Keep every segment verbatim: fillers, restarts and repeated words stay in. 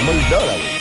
molt d'hora, avui.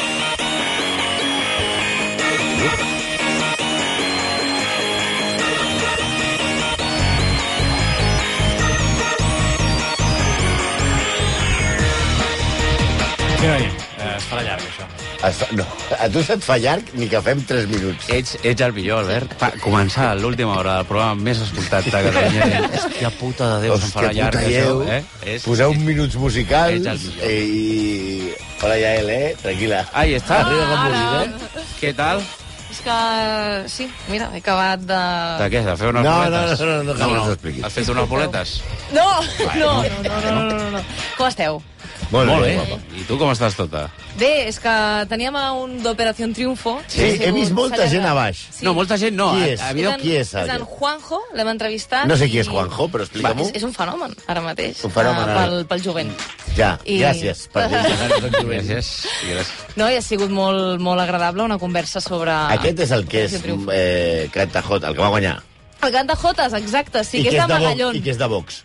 Què no diem? Eh, es farà llarg, això. Es fa, no, a tu se't fa llarg ni que fem tres minuts. Ets, ets el millor, Albert. Va començar l'última hora del programa més escoltat de Catalunya. Hòstia puta de Déu, se'm farà llarg, això. Eh? És, Poseu uns minuts musicals ets el millor. eh, i... Hola, Yael, eh? Tranquil·la. Ahí està. Arriba com ara. vulguis, eh? Què tal? És que, sí, mira, he acabat de... De què? De fer unes No, no, boletes? no, no, no, no, no ens expliquis. Has fet unes boletes? No, no, no, no, no, no, no. Com esteu? Molt, Molt bé, bé. guapa. I tu com estàs tota? Bé, és que teníem un d'Operació Triunfo. Sí, he vist molta gent a baix. Sí. No, molta gent no. Qui Ha- és? ha És habido- en, qui és, és en allò? Juanjo, l'hem entrevistat. No sé qui és i- Juanjo, però explica-m'ho. És, és un fenomen, ara mateix. Un fenomen, eh, ara. pel, pel jovent. Ja, I- gràcies per dir-nos en jovent. Gràcies. Gràcies. No, i ha sigut molt, molt agradable una conversa sobre... Aquest és el que és Operació Triunfo. eh, Cantajot, el que va guanyar. El Canta Jotes, exacte, sí, I que és de Vox, Magallón. I que és de Vox.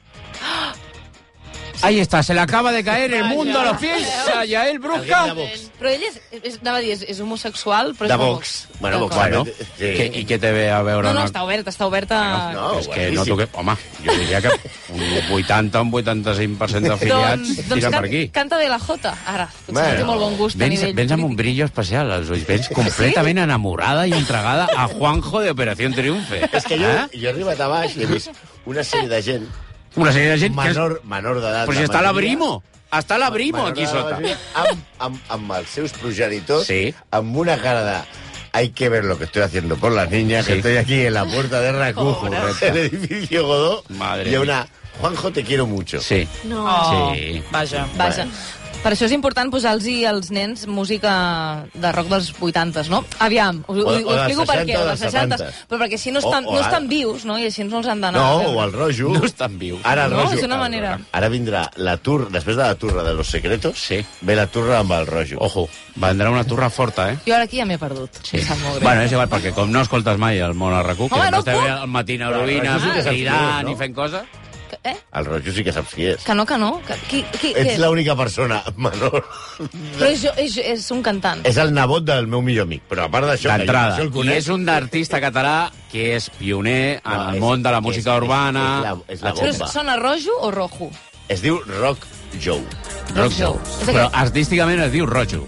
Ahí está, se le acaba de caer el mundo a los pies a Yael Alguien Brusca. de Vox. Però ell és, és, anava a dir, és, és homosexual, però és De de Vox. Vox. Bueno, Vox, D'acord. Bueno, Sí. què, i què té bé a veure? No, no, una- està obert, està obert a... No, és que guapíssim. no toque... Home, jo diria que un vuitanta, un vuitanta-cinc per cent d'afiliats doncs, doncs tiren can, per aquí. canta bé la Jota, ara. Potser Bueno, no té molt bon gust a Vens, nivell vens amb un polític. brillo especial als ulls. Vens completament enamorada i entregada a Juanjo de Operació Triunfe. És que jo, Eh? jo he arribat a baix i he vist una sèrie de gent Una sèrie de gent que... És... menor, menor d'edat. Però si la està la majoria, Brimo. Està la Brimo menor aquí d'edat, la sota. majoria, Amb, amb, amb els seus progenitors, Sí. amb una cara de... Hay que ver lo que estoy haciendo por las niñas, Sí. que estoy aquí en la puerta de Racujo, el edificio Godó, Madre y una... mía. Juanjo, te quiero mucho. Sí. No. Oh, Sí. Vaja. Vaja. Per això és important posar-los als nens música de rock dels vuitanta, no? Aviam, us, O- ho, o ho dels explico per seixanta què, o dels dels seixanta, setanta. però perquè així no estan, O- o no ara- estan vius, no? I així no els han d'anar No, a o veure. el rojo. No estan vius. Ara el No, rojo. és una manera. Ara vindrà la turra, després de la turra de Los Secretos, Sí. ve la turra amb el rojo. Ojo, vendrà una turra forta, eh? Jo ara aquí ja m'he perdut. Sí. Em sap molt greu. Bueno, és igual, perquè com no escoltes mai el món al RAC1, que Home, no no esteu puc. bé al matí a Però Heroïna, això sí que saps cridant qui és, no? i fent coses... Que, eh? El rojo sí que saps qui és. Que no, que no. Que, qui, qui, Ets què? l'única persona menor. Però és, és, és un cantant. És el nebot del meu millor amic, però a part d'això... que jo D'entrada. això el I conec, és un artista català que és pioner en No, el és- món de la és- música és- urbana. és la- és la Però bomba. sona rojo o rojo? Es diu Rock Joe. Rock Joe. Joe. És Però aquest. artísticament es diu Rojo.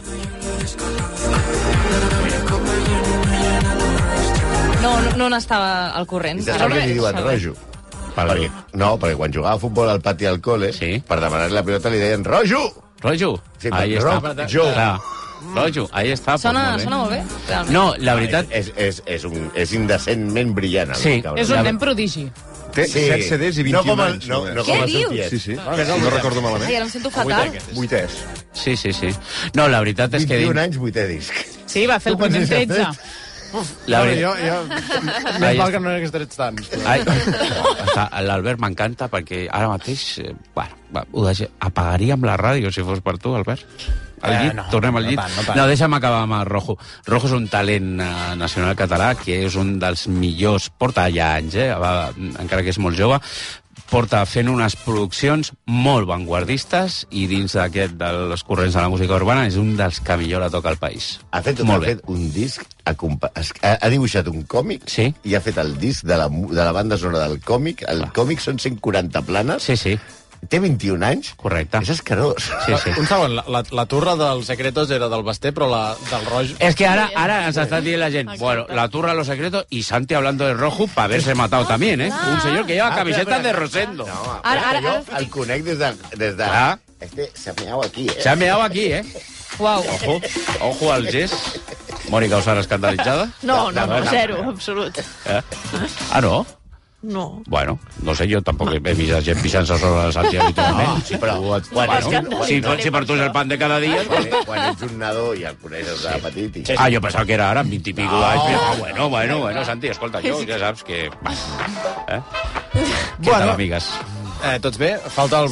No, no, no n'estava al corrent. I saps per què li diuen rojo? Perquè, no, perquè quan jugava a futbol al pati al col·le, Sí. per demanar la pilota li deien rojo! Rojo. Sí, Ahí però està. Rock Joe. Clar. Rojo, ahí està. pues, Sona, molt bé. sona molt bé, realment. No, la veritat... És, és, és, un, és indecentment brillant. el Sí. cabrón. És un nen prodigi. Té set C Ds i no vint-i-un com el, anys. no, no Què com el seu dius? tiet. Sí, sí. Si no recordo Ai, malament. ara em sento fatal. Vuitès. Sí, sí, sí. No, la veritat és que... vint-i-un dic- anys, vuitè disc. Sí, va fer el Tu quants primer anys has tretze. La No, veritat... jo, jo... Ai, Més val que no hagués tret tants. Però... Ai, està- l'Albert m'encanta perquè ara mateix, eh, bueno, va, ho deixe, apagaríem la ràdio si fos per tu, Albert. Al Eh, llit, no, tornem al no llit. tant, no tant. no, deixa'm acabar amb el Rojo. Rojo és un talent eh, nacional català que és un dels millors, porta ja anys, eh, va, encara que és molt jove, porta fent unes produccions molt vanguardistes i dins d'aquest dels corrents de la música urbana és un dels que millor la toca al país. Ha fet, molt ha bé. fet un disc, acompa- ha, ha dibuixat un còmic Sí. i ha fet el disc de la, mu- de la banda sonora del còmic. El Clar. còmic són cent quaranta planes. Sí, sí, Té vint-i-un anys. correcte. És escarós. Sí, sí. Un segon, la, la, la turra dels secretos era del Basté, però la del roig... Es que ahora, ahora nos está diciendo la gente, bueno, la turra de los secretos y Santi hablando de Rojo para haberse matado también, ¿eh? Un señor que lleva Ah, camisetas espera, de espera. Rosendo. No, Ara, ara, jo ara. el conec des de... Des de... Ah. Este s'ha meado aquí, eh? Se ha meado aquí, ¿eh? Uau. Ojo, ojo al gest. Mónica Osara escandalitzada. No, no, no, no. zero, absolut. Eh? Ah, no? No. Bueno, no sé, jo tampoc he vist a gent pixant-se sobre la Santi habitualment. No, sí, però Tu et- quan ets bueno, un- si, si per tu és el pan de cada dia... Quan, quan ets un nadó i el coneixes de petit... I... Ah, jo pensava que era ara, amb vint i pico No. d'anys. Ah, bueno, bueno, bueno, Santi, escolta, jo ja saps que... Va. Eh? Què Bueno. tal, amigues? Eh, tots bé? Falta el Broc. Sí.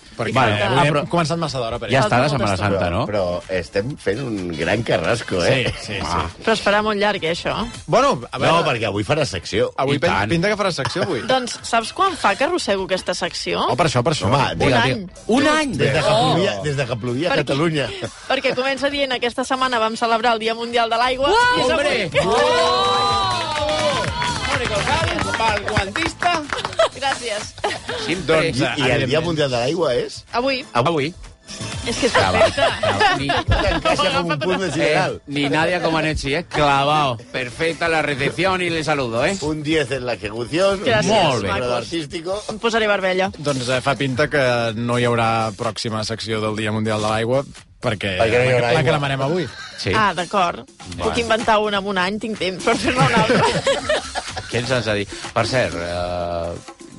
Perquè Vale, vale, ah, hem però- començat massa d'hora. Per Ja això. està la Falta Setmana molta Santa, Però, no? però estem fent un gran carrasco, eh? Sí, sí, sí. Ah. Però es farà molt llarg, eh, això. Bueno, a veure, No, perquè avui farà secció. avui I pen- tant. pinta que farà secció avui. Doncs saps quan fa que arrossego aquesta secció? Oh, per això, per això. Home, Un digue, any. Un any! Des de que plovia, des de que plovia a Per què? Catalunya. Perquè comença dient aquesta setmana vam celebrar el Dia Mundial de l'Aigua. I és Hombre! avui. Valguantista! Gràcies. Sempre. Doncs, I el Dia Mundial de l'Aigua és? Avui. Avui. És que és perfecte. Ni, Encaixa com un punt de eh, sideral. ni Nadia Comaneci, eh? Clavado. Perfecta la recepción y le saludo, eh? Un diez en la ejecución, Gràcies, Molt bé. un macos. artístico. Em posaré vermella. Doncs eh, fa pinta que no hi haurà pròxima secció del Dia Mundial de l'Aigua perquè, Perquè no hi haurà la, la aigua. que demanem avui. Sí. Ah, d'acord. Puc inventar una en un any, tinc temps per fer-ne una altra. Què ens has de dir? Per cert, eh...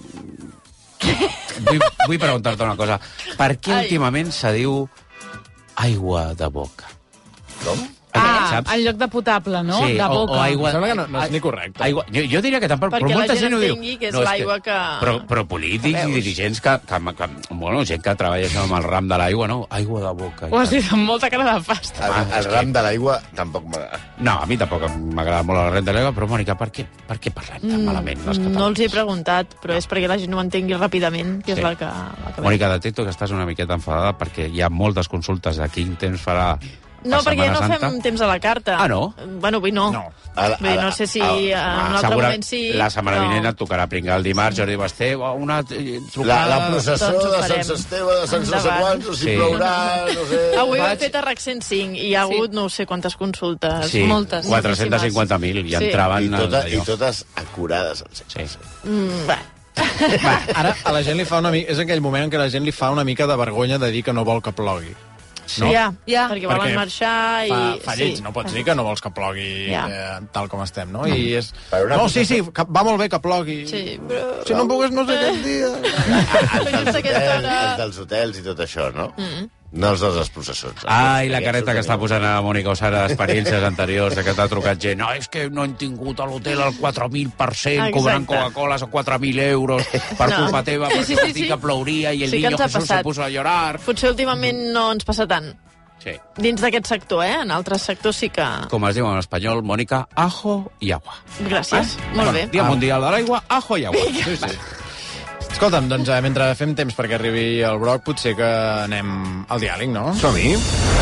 vull, vull preguntar-te una cosa. Per què Ai. últimament se diu aigua de boca? Com? Ah, Saps? en lloc de potable, no? Sí, de o, boca. o aigua... Em sembla que no- no és ni correcte. Aigua, jo, jo diria que tampoc, Perquè però molta la gent gent ho diu. entengui que és és l'aigua que- Però, però polítics Veus. i dirigents que, que, que, bueno, gent que treballa això amb el ram de l'aigua, no? Aigua de boca. i Ho has tal. dit amb molta cara de pasta. El, Ah, el és ram de l'aigua tampoc m'agrada. No, a mi tampoc m'agrada molt la renta de l'aigua, però, Mònica, per què, per què parlem tan malament les catalanes? No els he preguntat, però és perquè la gent ho entengui ràpidament, que és Sí. la que... La que Mònica, detecto que estàs una miqueta enfadada perquè hi ha moltes consultes de quin temps farà No, per perquè Setmana no Santa. fem temps a la carta. Ah, no? Bueno, avui no. No. A la- Vull dir, a la- no sé si a- en un Ah, altre segura- moment sí. La setmana però- vinent et tocarà pringar el dimarts, Jordi Basté, o una eh, La, trucada... la processó Doncs ho de Sant farem. Esteve, de Sant no sé Endavant. quants, o si Sí. plourà, no sé... Avui ho Vaig- he fet a RAC cent cinc i hi ha Sí. hagut no sé quantes consultes. Sí, moltes. quatre-cents cinquanta mil, i Sí. entraven... I, tota, allò. I totes acurades. En Sí. Mm, va. Va, ara a la gent li fa una mica... És aquell moment en què la gent li fa una mica de vergonya de dir que no vol que plogui. No? Ja, Ja. perquè volen Perquè marxar i... Fa, fa lleig, sí. no pots dir que no vols que plogui Ja. eh, tal com estem, no? I és... Per una No, cosa- sí, sí, que va molt bé que plogui. Sí, però... Si no pogués, no sé què et dir. Els dels, Just aquesta hotels, hora- els dels hotels i tot això, no? Mm. No els dels processons. Ai, la Aquests careta que ho està tenim. posant a Mònica Osara d'experiències anteriors, de que t'ha trucat gent. No, és que no hem tingut a l'hotel el quatre mil per cent, Exacte. cobrant Coca-Coles a quatre mil euros per No. culpa teva, Sí, perquè sí, vas sí, dir sí. que plouria i el Sí que niño ens ha Jesús se passat. puso a llorar. Potser últimament no ens passa tant. Sí. Dins d'aquest sector, eh? En altres sectors sí que... Com es diu en espanyol, Mònica, ajo i agua. Gràcies. Molt bé. Dia Mundial de l'Aigua, ajo i agua. Sí, sí. Escolta'm, doncs eh, mentre fem temps perquè arribi el Broc, potser que anem al diàleg, no? Som-hi.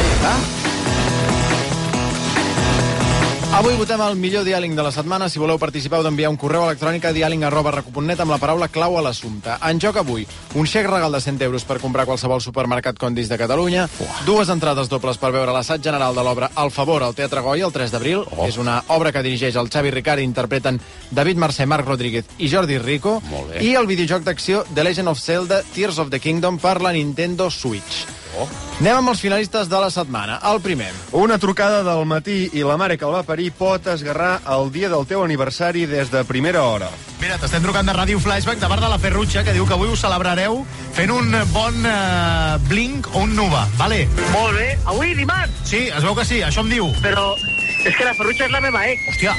Avui votem el millor diàleg de la setmana. Si voleu participar, heu d'enviar un correu electrònic a diàleg arroba recu punt net amb la paraula clau a l'assumpte. En joc avui, un xec regal de cent euros per comprar qualsevol supermercat Condis de Catalunya, dues entrades dobles per veure l'assaig general de l'obra El Favor al Teatre Goya el tres d'abril. Oh. És una obra que dirigeix el Xavi Ricard i interpreten David Mercè, Marc Rodríguez i Jordi Rico. Molt bé. I el videojoc d'acció The Legend of Zelda Tears of the Kingdom per la Nintendo Switch. Oh. Anem amb els finalistes de la setmana. El primer. Una trucada del matí i la mare que el va parir pot esgarrar el dia del teu aniversari des de primera hora. Mira, t'estem trucant de Ràdio Flashback de part de la Ferrutxa, que diu que avui us celebrareu fent un bon uh, blink o un nuba, vale? Molt bé. Avui, dimarts, Sí, es veu que sí, això em diu. però és que la Ferrutxa és la meva ex. Hòstia.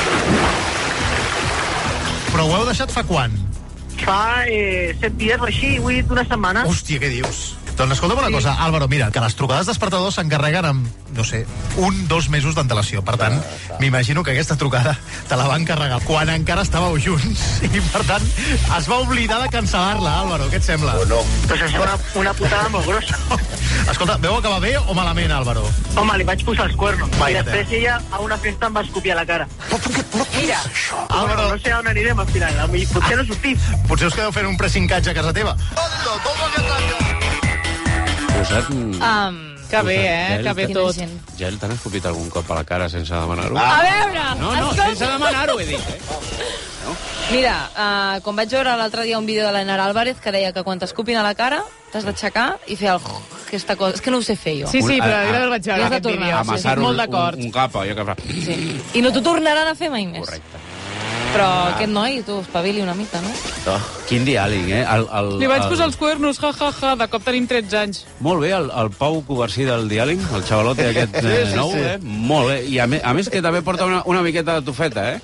Però ho heu deixat fa quan? Fa eh, set dies o així, avui d'una setmana. Hòstia, què dius? Doncs escolta'm una cosa, Álvaro, mira, que les trucades despertadors s'encarreguen amb, no sé, un, dos mesos d'antelació. Per tant, m'imagino que aquesta trucada te la van encarregar quan encara estàveu junts i, per tant, es va oblidar de cancel·lar-la, Álvaro. Què et sembla? O no. Pues és una, una putada molt grossa. Escolta, veu acabar bé o malament, Álvaro? Home, li vaig posar els cuernos. Vaya I després ella a una festa em va escopir a la cara. Mira, Álvaro. no sé on anirem al final. A mi potser no sortim. Potser us quedeu fent un pressincatge a casa teva. Posat... Um, Que bé, eh? Gel, Que bé quina tot. gent. Gel, t'han escopit algun cop a la cara sense demanar-ho? A veure! No, no, escolta. sense demanar-ho, he dit, eh? Mira, uh, quan vaig veure l'altre dia un vídeo de l'Enar Álvarez que deia que quan t'escupin a la cara t'has d'aixecar i fer el... aquesta cosa. És que no ho sé fer jo. Sí, sí, Un- però a- jo el vaig I veure, has de aquest tornar, vídeo. sí, sí, Amassar Molt un, d'acord. un, un cap, allò que fa... Sí. I no t'ho tornaran a fer mai més. Correcte. Però aquest noi, tu, espavili una mica, no? No. Quin diàleg, eh? El, el, Li vaig el... posar els cuernos, ja, ja, ja. De cop tenim tretze anys. Molt bé, el, el Pau Covarsí del diàleg, el xavalote aquest eh, Sí, sí, nou, sí. eh? Molt bé. I a, me, a més que també porta una, una miqueta de tufeta, eh?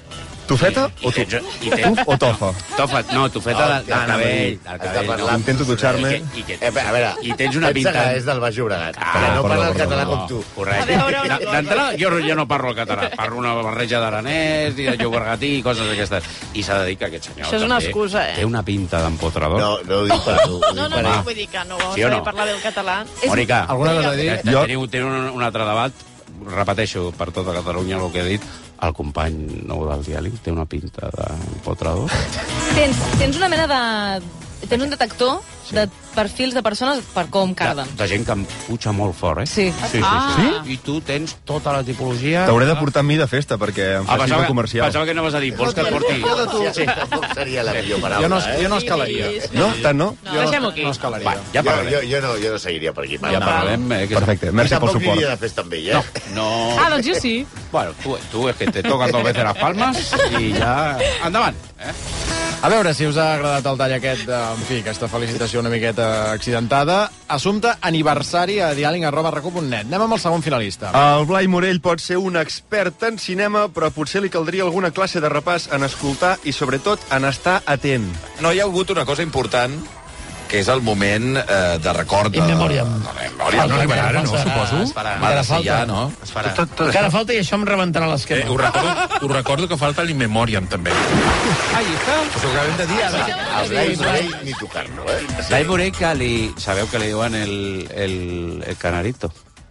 Tofeta o tu? I tens, Tuf o tofa? Tofa, no, tofeta del, del cabell. Del Has de cabell, parlar no. Intento dutxar-me. I, que, i, que, Eh, a veure, I tens una pensa pinta... que és del Baix Llobregat, Ah, però no perdó, parla el perdó, català no. com tu. Correcte. A veure, una cosa. D'entrada, jo, jo no parlo el català, parlo una barreja d'aranès i de llobregatí i coses d'aquestes. I s'ha de dir que aquest senyor Això és una també excusa, eh? té una pinta d'empotrador. No, no ho dic per tu. ho No, dic no, per no, ell. vull dir que no vau Sí o saber no? parlar bé el català. Mònica, Alguna cosa a dir? eh, Jo- teniu, teniu un, un altre debat, repeteixo per tota Catalunya el que he dit, el company nou del diàleg té una pinta d'empotrador. Tens, tens una mena de... Tens un detector sí. de perfils de persones per com carden. De, de gent que em puja molt fort, eh? Sí. Sí, sí, Ah. sí. I tu tens tota la tipologia... T'hauré de portar amb mi de festa, perquè em Ah, facis pensava, el comercial. pensava que anaves a dir, vols que et porti... Sí, tampoc seria la millor paraula, Jo no, eh? jo no escalaria. Sí, sí. No? Tant no? Jo no, Deixem-ho aquí. no escalaria. Va, ja Jo, parlarem. jo, jo, no, jo no seguiria per aquí. Ja parlarem. Eh, que és- Perfecte, I merci pel tampoc suport. aniria de festa amb ell, eh? No. Ah, doncs jo sí. Bueno, tú, tú es que te tocan dos veces las palmas y ya... Endavant, eh? A veure si us ha agradat el tall aquest, de, en fi, aquesta felicitació una miqueta accidentada. Assumpte aniversari a diàleg arroba recu punt net. Anem amb el segon finalista. El Blai Morell pot ser un expert en cinema, però potser li caldria alguna classe de repàs en escoltar i, sobretot, en estar atent. No hi ha hagut una cosa important, que és el moment eh, de record... De... In memoriam. No, in memoriam. Ah, no arribarà ara, no, suposo? Es farà. Ha de ser ja, no? Es farà. Encara falta i això em rebentarà l'esquema. Eh, ho, recordo, ho recordo que falta l'In Memoriam, també. Ahí està. Us ho acabem de dir ara. El Blai Morell ni tocar-lo, eh? Blai Morell, que li... Sabeu que li diuen el, el, el canarito?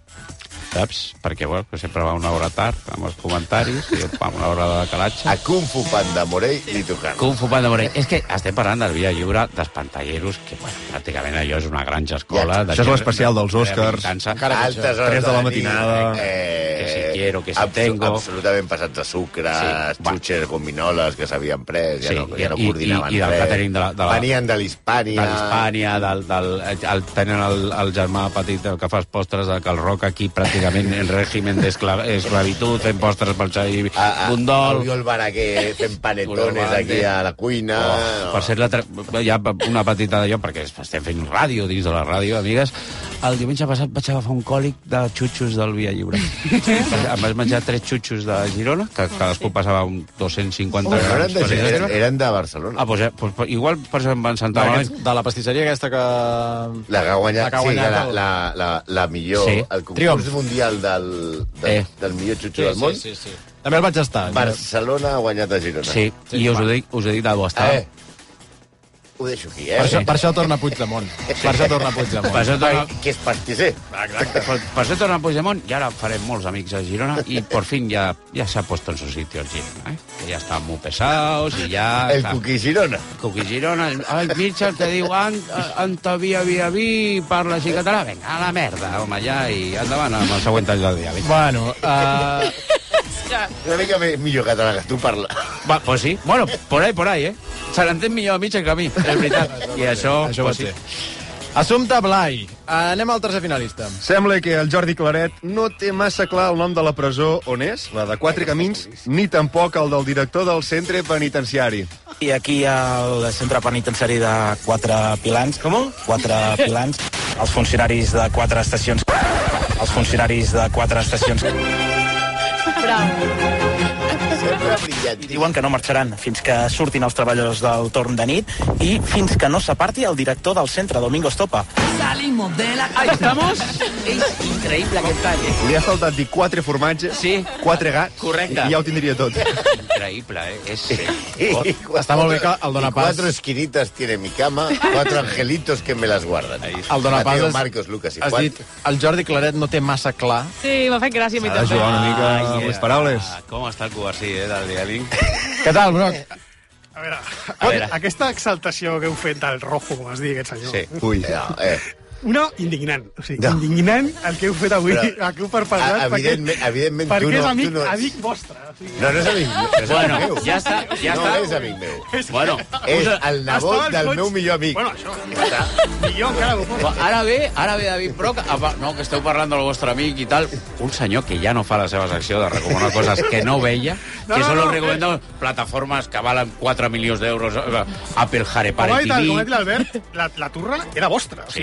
Saps? Perquè, bueno, que sempre va una hora tard amb els comentaris i va una hora de calatge. A Kung Fu Panda Morell ni tocar-lo. Kung Fu Panda Morell. És que estem parlant del Via Lliure dels pantalleros, que, bueno, pràcticament allò és una granja escola. Ja, això és l'especial dels Oscars. Encara Altes hores tres de la matinada. Eh, que si quiero, que si abso tengo. Absolutament passats de sucre, Sí, sí, xutxes, gominoles que s'havien pres, ja Sí, no, ja no i- i- coordinaven i del res. catering de la- de la- Venien de l'Hispània. de l'Hispània, del, del, el, tenen el, el germà petit el que fa els postres, el que el roc aquí pràcticament en règim d'esclavitud, fent postres pel Xavi A, a, Bundol. Oriol Baraguer fent panetones aquí a la cuina. Oh, per ser la tre... hi ha una petita d'allò, perquè estem fent ràdio dins de la ràdio, amigues. El diumenge passat vaig agafar un còlic de xutxos del Via Lliure. Em vaig menjar tres xutxos de Girona, que cadascú passava un dos-cents cinquanta No eren, grams. de, eren, eren de Barcelona. Ah, pues, eh, pues, igual per això em van sentar malament. D'aquest- De la pastisseria aquesta que... La que ha guanyat, La que ha sí, guanyat la, el- la, la, la millor, Sí. el concurs Triomf. mundial del, del, Eh. del millor xutxo Sí, del món. sí, sí, sí. També el vaig estar. Barcelona ha guanyat a Girona. Sí, i us ho dic, us ho dic de bo estar. Eh, ho deixo aquí, eh? Per, això, per això torna Puigdemont. Per això torna Puigdemont. Per això torna, Que és pastisser. Exacte. Per, per això torna Puigdemont i ara farem molts amics a Girona y por fin ya, ya se ha puesto en su sitio el Girona, ¿eh? Que ya están muy pesados y ya... El está- Cuqui Girona. Cuqui Girona, el, el Mitchell que diu Ant, Anta via via vi, parla així català, vinga, a la merda, home, ja, i endavant amb el següent tall del diàleg. Bueno, uh, Una mica més, millor català que tu parla. Va, pues sí, bueno, por ahí, por ahí, eh? Se l'entén millor a Mitchell que a mi, és veritat. I això, això pues pot sí. ser. Assumpte Blai. Anem al tercer finalista. Sembla que el Jordi Claret no té massa clar el nom de la presó on és, la de Quatre Camins, ni tampoc el del director del centre penitenciari. I aquí al centre penitenciari de Quatre Pilans. Com? Quatre Pilans. Els funcionaris de quatre estacions... Els funcionaris de quatre estacions... Sempre brillant. Diuen que no marxaran fins que surtin els treballadors del torn de nit i fins que no s'aparti el director del centre, Domingo Estopa. Ahí estamos. És increïble aquest tall, eh? Li ha faltat dir quatre formatges, Sí. quatre gats, Correcte. i ja ho tindria tot. Increïble, eh? És... Està molt bé que el dona Y pas... Cuatro esquinitas tiene mi cama, cuatro angelitos que me las guardan. El dona pas Mateo, has, Marcos, Lucas i has Juan. dit el Jordi Claret no té massa clar. Sí, m'ha fet gràcia a mi S'ha de també. jugar una mica Ai, amb eh, les paraules. Com està el Cubarsí, eh, del diàleg? Què tal, Broc? A veure, A veure. aquesta exaltació que heu fet del rojo, com es digui aquest senyor. Sí. Ui. No, eh. Una, indignant. O sigui, No. indignant el que heu fet avui, Però, el que heu perpetrat, a- evidentment- evidentment perquè tu no- és amic, tu no ets- amic vostre. O sigui, No, no és amic, no és Bueno, amic meu. ja està, ja no està. és amic meu. Bueno, És us- el nebot estava als del fots- meu millor amic. Bueno, això, millor encara ho pot. ara ve, ara ve David Broc, a pa- no, que esteu parlant del vostre amic i tal, un senyor que ja no fa la seva secció de recomanar coses que no veia, No, que no, solo no, recomenda plataformes que valen quatre milions d'euros, eh, Apple Com Harepare ha dit el- com ha T V... dit l'Albert, la, la turra era vostra. O sigui, Sí. vosaltres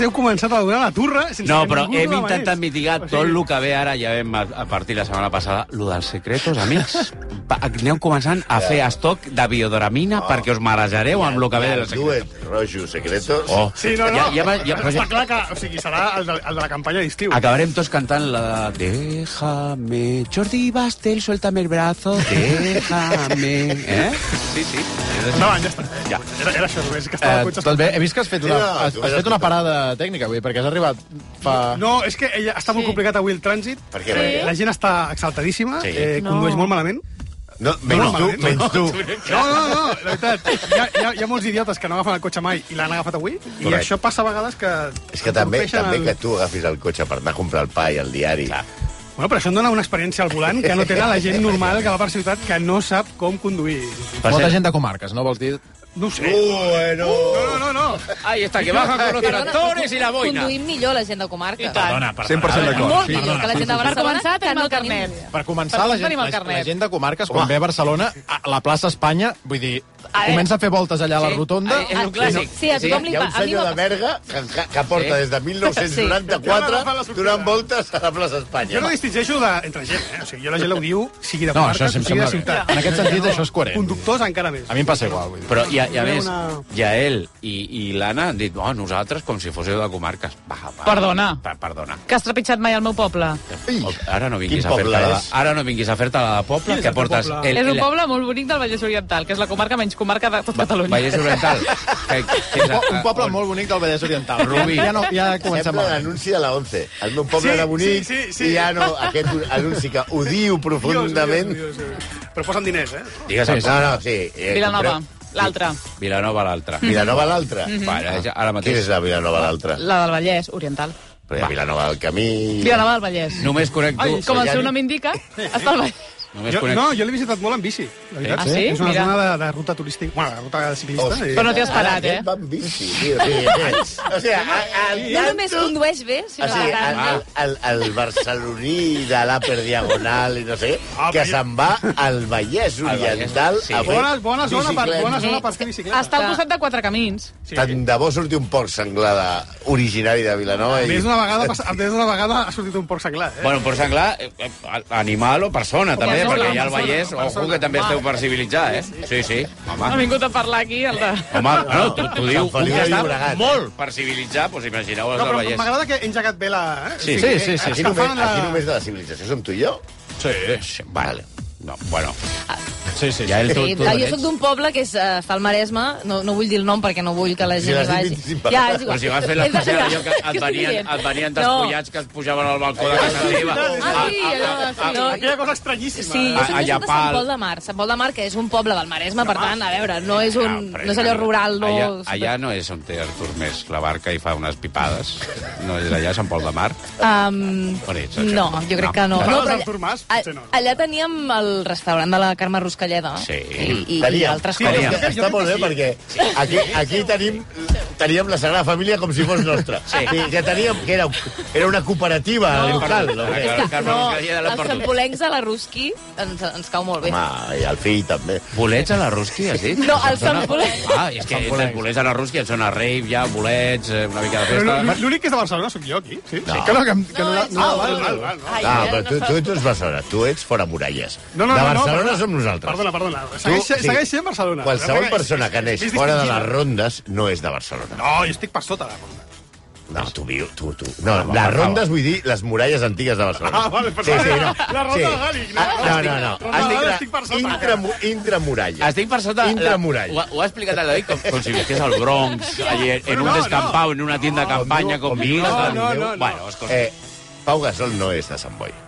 heu començat a donar la turra sense No, que però ningú hem la intentat demanés. mitigar tot el que ve ara, ja vam a, a partir la setmana passada, lo dels secretos, amics. Va, aneu començant a fer estoc de biodoramina oh. perquè us marejareu amb el que ve de los secretos. Duet, rojo, secretos. Oh. Sí, no, no. Ja, ja, ja, Però està clar que, o sigui, serà el de, el de la campanya d'estiu. acabarem tots cantant la de Déjame, Jordi Bastel, suéltame el brazo, déjame... Eh? Sí, sí. Endavant, ja està. Ja. Era, era això només, que estava Eh, el cotxe... tot bé, he vist que has fet una, Sí, no, has, tu has has fet una parada tècnica avui, perquè has arribat fa... No, és que ella està molt Sí. complicat avui el trànsit. Per què? Eh, La gent està exaltadíssima, Sí. eh, No. condueix molt malament. No, Molt menys tu, malament. menys tu. No, no, no, la veritat. Hi ha, hi ha, hi ha molts idiotes que no agafen el cotxe mai i l'han agafat avui, i Correcte. això passa a vegades que... És que també, entorpeixen també el- que tu agafis el cotxe per anar a comprar el pa i el diari. Clar. Bueno, però això em dona una experiència al volant que no té la gent normal que va per ciutat que no sap com conduir. Molta gent de comarques, no vols dir? No ho sé. Bueno. No, no, no, no. Ahí está, que baja con los Perdona, tractores y la boina. Conduïm millor la gent de comarca. I tant. Perdona, perdona. cent per cent d'acord. Molt Sí. millor que la gent de Per Barcelona. començar, que tenim no el carnet. tenim. Per començar, Per la això gent, tenim el la, carnet. la gent de comarques, quan ve a Barcelona, a la plaça Espanya, vull dir, Ah, eh? comença a fer voltes allà a la Sí. rotonda... Ah, és un clàssic. Sí, a tothom li Hi ha va... un a mi senyor m'ha de Berga que, que, que porta Sí. des de mil nou-cents noranta-quatre Ja m'agafa la sortida. donant voltes a la plaça Espanya. Jo no distingeixo de, entre gent, eh? O sigui, jo la gent ho diu, sigui de No, comarques això o sí em sigui de sembla bé. ciutat. En aquest sentit, això és coherent. Conductors encara més. A mi em passa igual, vull dir. Però, i a, i a més, Una- ja ell i, i l'Anna han dit, oh, nosaltres com si fóssiu de comarques. Va, va, Perdona. Per, perdona. Que has trepitjat mai al meu poble? Oh, ara no vinguis Quin a fer-te poble la, és? ara no vinguis a fer-te la de poble, Quin és que el teu portes... poble? El, És un el- poble molt bonic del Vallès Oriental, que és la comarca menys comarca de tot Catalunya. Vallès Oriental. Que, que és, Un poble on- molt bonic del Vallès Oriental. Rubí. Ja, no, ja comencem Sembla malament. l'anunci de la ONCE. El meu poble Sí, era bonic sí, sí, sí. i ja no... Aquest anunci que odio profundament. Dios, Dios, Dios, Dios. Però posen diners, eh? Digues, Sí, no, no, sí. Eh, Vilanova, compreu- l'altra. Vilanova l'altra. Vilanova l'altra? Vale, ja, ara Quina mateix. és la Vilanova l'altra? La del Vallès Oriental. Però hi ha Vilanova del Camí... Vilanova del Vallès. Només connecto... Ai, Com el ja seu ni- nom indica, està al Vallès. Només Jo, connecto... no, jo l'he visitat molt en bici, la veritat. Ah, sí? És una Mira. zona de, de ruta turística, bueno, de ruta ciclista. Hòstia. i- Però no t'hi has Ara parat, eh? aquest va amb bici, tio. Sí, sí. O sigui, el, No només condueix bé, o sinó sigui, que... el, el, el, el barceloní de l'Upper Diagonal i no sé, Ah, que però- se'n va al Vallès Oriental sí. a fer Bona, bona zona per, bicicleta. bona zona per fer bicicleta. Està al costat de Quatre Camins. Sí. Tant de bo sortir un porc senglar de, originari de Vilanova i... Més d'una vegada, passa- més d'una vegada ha sortit un porc senglar, eh? Bueno, porc senglar, eh, eh, animal o persona, també, persona, perquè ja al persona, Vallès, persona. ojo, que també esteu per civilitzar, eh? Sí, sí, Ha home. vingut a parlar aquí el de... Home, no, tu, tu diu, Sant Feliu que de està Llobregat. molt per civilitzar, doncs imagineu els No, del però Vallès. m'agrada que he engegat bé la... Eh? Sí, sí, sí, sí. Aquí escalfant només, la- aquí només de la civilització som tu i jo. Sí, sí, vale. No, bueno, Sí, sí. ja el tu, Sí, tu jo ets. soc d'un poble que és, eh, està al Maresme, no, no vull dir el nom perquè no vull que la Si gent l'has hi dit vagi. vint-i-cinc Ja, és igual. Però si vas fer l'especial allò que et Què estic venien, dient? et venien No. despullats que es pujaven al balcó de casa teva. Ah, sí, allò, sí. No, aquella cosa estranyíssima. Sí, jo A- soc, a jo soc de Sant Llapal. Pol de Mar. Sant Pol de Mar, que és un poble del Maresme, per tant, a veure, no és, un, no és allò rural, no... Allà, allà no és on té Artur Més la barca i fa unes pipades. No és allà, Sant Pol de Mar. Um, On ets, això? no, jo crec que no. Parles no però d'Artur Mas? allà, Potser no. allà teníem el restaurant de la Carme Ruscalleda. Sí. I, i, i Teníem. altres Sí, coses. és que està molt bé perquè aquí, aquí tenim, teníem la Sagrada Família com si fos nostra. Sí. Que teníem, que era, era una cooperativa local. No? La És que, Carme no, Ruscalleda l'ha els perdut. sampolencs de la Ruski ens, ens cau molt bé. Home, i el fill també. Bolets a la Ruski, has dit? No, el Sona- sampolencs. Ah, és que els bolets a la Ruski et sona rave, ja, bolets, eh, una mica de Però festa. l'ú- l'únic que és de Barcelona sóc jo, aquí. Sí? No. Sí, que no, que, que no, No, no, és- no, Ah, val, val, val, no. Ai, Ah, eh, però tu, tu, tu ets Barcelona, tu ets fora muralles. No, no, de no, no, Barcelona perdona. som nosaltres. Perdona, perdona. Segueix, Tu, sí. segueix sent Barcelona. Qualsevol Però persona és- que neix és fora de distingida. les rondes no és de Barcelona. No, jo estic per sota de la ronda. No, tu viu, tu, tu. No, Ah, va, les per rondes vull dir les muralles antigues de Barcelona. Ah, vale, per sí, sí, no. la ronda sí. de Gali. Ah, no, no, no. Ronda de Gali estic per Estic sota. intramu, intramuralles. Estic per sota... Intramurall. La, ho, ha- ho ha explicat el David com, com si visqués al Bronx, allí, en un no, descampau, en una tienda de campanya, com mi. No, no, no, no. Bueno, escolta, Eh, Pau Gasol no és de Sant Boi.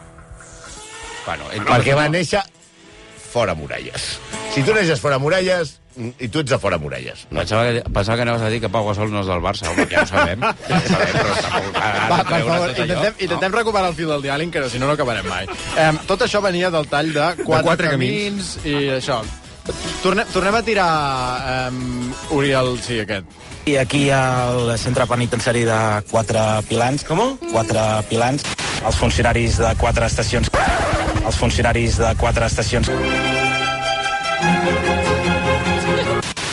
bueno, Perquè va néixer fora muralles. Si tu neixes fora muralles, i tu ets de fora muralles. No. Pensava que, pensava que anaves a dir que Pau Gasol no és del Barça, home, ja ho sabem. Ja ho sabem, però tampoc Va, ara per treure favor, tot allò. intentem, intentem recuperar el fil del diàleg, que si no, no acabarem mai. Eh, tot això venia del tall de quatre, quatre camins, i això. Tornem, tornem a tirar um, Uriel, sí, aquest. I aquí al centre penitenciari de Quatre Pilans. Com? Quatre Pilans. Els funcionaris de quatre estacions... Els funcionaris de quatre estacions...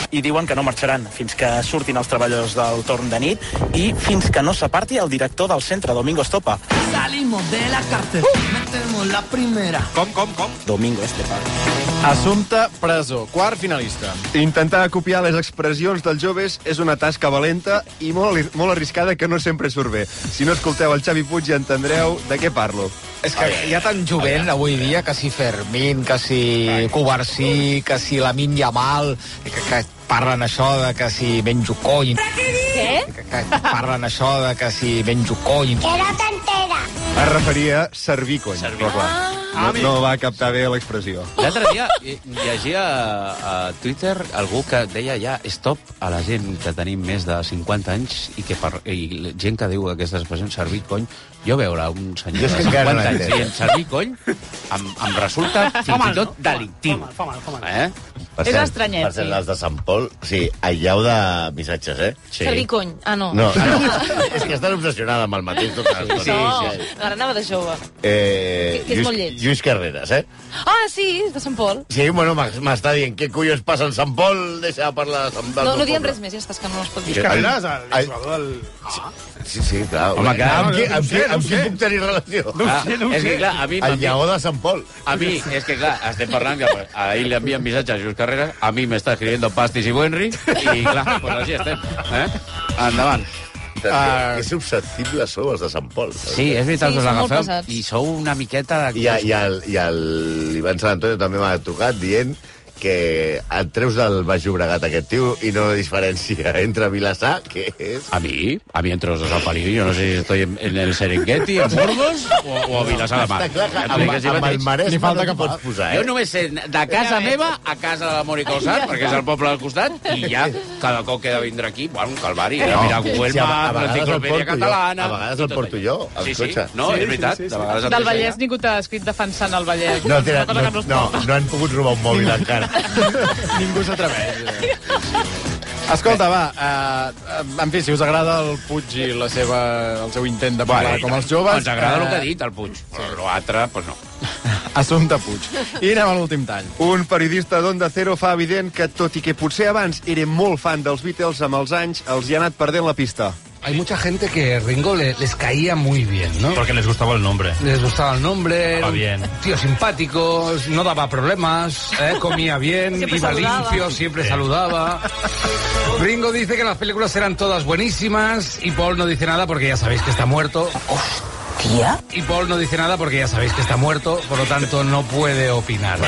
i diuen que no marxaran fins que surtin els treballadors del torn de nit i fins que no s'aparti el director del centre, Domingo Estopa. Salimos de la cárcel, metemos la primera. Com, com, com? Domingo Estopa. Assumpte presó. Quart finalista. Intentar copiar les expressions dels joves és una tasca valenta i molt, molt arriscada que no sempre surt bé. Si no escolteu el Xavi Puig ja entendreu de què parlo. És que hi ha tant jovent avui dia, que si Fermín, que si Covarsí, que si Lamine Yamal, que, que parlen això de que si menjo cony. Què? Que, que parlen això de que si menjo cony. Que no t'entera. Es referia a servir cony. Però clar, no, no va captar bé l'expressió. L'altre dia eh, llegia a Twitter algú que deia ja stop a la gent que tenim més de cinquanta anys i, que par... i gent que diu aquestes expressions servir cony. Jo veure un senyor de cinquanta anys dient servir cony em, em resulta fins i tot delictiu. Fa mal, fa mal. Eh? Per És cert, estranyet, per cert, sí. les de Sant Pol, sí, allau de missatges, eh? Sí. Servir cony. Ah, no. No, no, és que estan obsessionada amb el mateix tota l'estona. Sí, no, ara anava de jove. Eh, Que- que és Lluís, molt lleig. Lluís Carreras, eh? Ah, sí, de Sant Pol. Sí, bueno, m'està dient què collons passa en Sant Pol, deixa de parlar de Sant Pol. No, no diem res més, ja estàs, que no es pot dir. Lluís Carreras, el jugador del... Sí, sí, clar. Home, clar, amb, no, qui, no amb, ho qui, sé, no amb ho qui sé. puc tenir relació? No ho sé, no ho és sé. que, clar, a mi... El lleó de Sant Pol. A mi, és que clar, estem parlant que ahir li envien missatges a Lluís Carreras, a mi m'està escribiendo Pastis i Buenri, i clar, pues així estem. Eh? Endavant. Uh, que susceptibles sou els de Sant Pol. Sí, és veritat, Sí, us són molt l'agafeu pesats. i sou una miqueta... De... I, i, el, i el Ivan Sant Antonio també m'ha trucat dient que et treus del Baix Llobregat aquest tio i no diferencia entre Vilassar, que és... A mi, a mi entre los dos al parido, yo no sé si estoy en, en el Serengeti, en Burgos o, o a Vilassar de Mar. Està clar que Ja t'ho amb, dic així amb el mateix. Maresme no t'hi pots posar, eh? Jo només sé de casa meva a casa de la Mònica Osart, perquè és el poble del costat, i ja cada cop que he de vindre aquí, bueno, un calvari, eh? No, Mira Google sí, a- a Maps, vegades el l'enciclopèdia porto jo, catalana... a vegades el porto jo, al sí, sí, cotxe. no, Sí, és sí, veritat, sí, sí. de vegades Del et deixa Vallès ningú t'ha escrit defensant el Vallès. No, És tira, una cosa no, que no es no, pot. no han pogut robar un mòbil encara. Ningú s'atreveix. Escolta, va, uh, en fi, si us agrada el Puig i la seva, el seu intent de parlar Vale, com els joves... Ens agrada el que ha eh, dit, el Puig, però l'altre, doncs no. Assumpte Puig. I anem a l'últim tall. Un periodista d'Onda Cero fa evident que, tot i que potser abans era molt fan dels Beatles, amb els anys els hi ha anat perdent la pista. Hay mucha gente que Ringo le- les caía muy bien, ¿no? Porque les gustaba el nombre. Les gustaba el nombre, era Va un bien. tío simpático, no daba problemas, ¿eh? Comía bien, Siempre iba saludaba. limpio, siempre Sí. saludaba. Ringo dice que las películas eran todas buenísimas y Paul no dice nada porque ya sabéis que está muerto. ¿Tía? Y Paul no dice nada porque ya sabéis que está muerto, por lo tanto no puede opinar.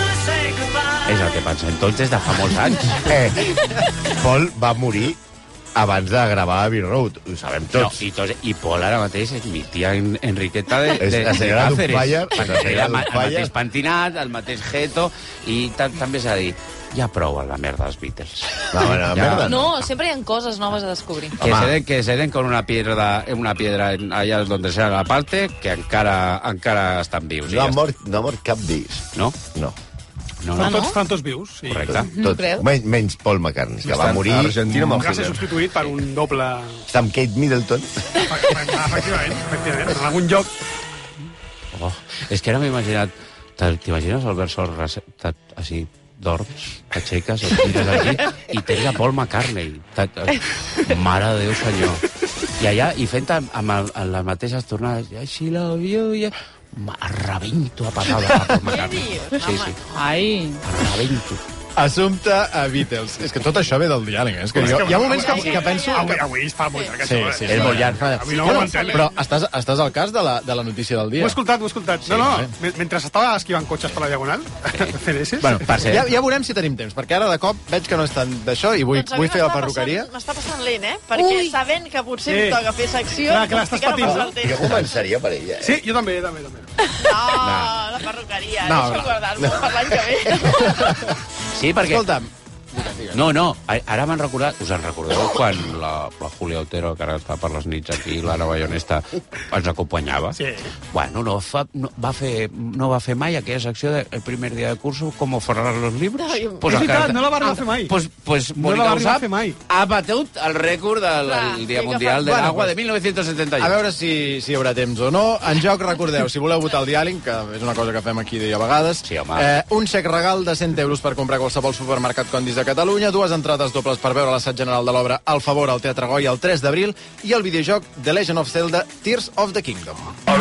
És el que pensa entonces de fa molts anys. Eh, Paul va morir abans de gravar Abbey Road, ho sabem No, tots. i, tots, I Paul ara mateix és mi tia en, Enriqueta de, És de, la de senyora Cáceres. Dufire, Perquè la senyora era ma- el Dufire. mateix pentinat, el mateix jeto, i ta, també s'ha de dir, ja prou amb la merda dels Beatles. No, bueno, la merda No, sempre hi ha coses noves a descobrir. Que se, den, que se den con una piedra, una piedra en- allá donde sea la parte, que encara, encara estan vius. i No ha ja està. mort, no ha mort cap d'ells. No? No. No, Fan no. tots, fan tots vius. Sí. Correcte. Tot, menys, menys Paul McCartney, que va morir... a Argentina amb el Va ser Hitler. substituït per un doble... Està amb Kate Middleton. Efectivament, efectivament. En algun lloc... Oh, és que ara m'he imaginat... te- T'imagines el Versor així, dorms, t'aixeques, et tires aquí, i tens a Paul McCartney. Ta- Mare de Déu, senyor. I allà, i fent amb, amb, el, amb les mateixes tornades, I she love you, yeah. Rebento a patada a Paul McCartney. Sí, sí. Ai. Rebento. Assumpte a Beatles. És que tot això ve del diàleg, eh? És que jo, hi ha moments que, que penso... Avui, avui es fa molt llarg, Sí, això, sí, eh? és molt llarg. Avui no ho Bueno, aguantem, eh? però estàs, estàs al cas de la, de la notícia del Ho he dia. escoltat, ho he escoltat. No, no, me- mentre estava esquivant cotxes per la Diagonal, C D S. Bueno, Per cert. ja, ja veurem si tenim temps, perquè ara de cop veig que no és tant d'això i vull, Doncs a mi vull fer la m'està perruqueria. passant- M'està passant lent, eh? Perquè Ui. sabent que potser Sí. em toca fer secció... Clar, clar, estàs encara patint, passa no? el temps. Jo començaria per ella, eh? Sí, jo també, també, també. No, la perruqueria. No, Deixa'm no. guardar-me per l'any que ve. Sí, perquè... Escolta'm, No, no, a- ara m'han recordat... Us en recordeu quan la, la Julia Otero, que ara està per les nits aquí, la nova guionista, ens acompanyava? Sí. Bueno, no, fa, no, va fer, no va fer mai aquella secció del de, primer dia de curso, com forrar los libros. Ai, Pues és veritat, encara- no la va arribar a fer mai. Pues, pues No Mónica la va ho arribar a sap, fer mai. ha batut el rècord del Clar, el Dia sí que Mundial fa- de Bueno, l'Agua pues, de mil nou-cents setanta-u. a veure si, si hi haurà temps o no. En joc, recordeu, si voleu votar el diàleg, que és una cosa que fem aquí a vegades, Sí, home. eh, un xec regal de cent euros per comprar a qualsevol supermercat Condis de Catalunya, Catalunya, dues entrades dobles per veure l'assaig general de l'obra Al favor al Teatre Goya el tres d'abril i el videojoc The Legend of Zelda Tears of the Kingdom.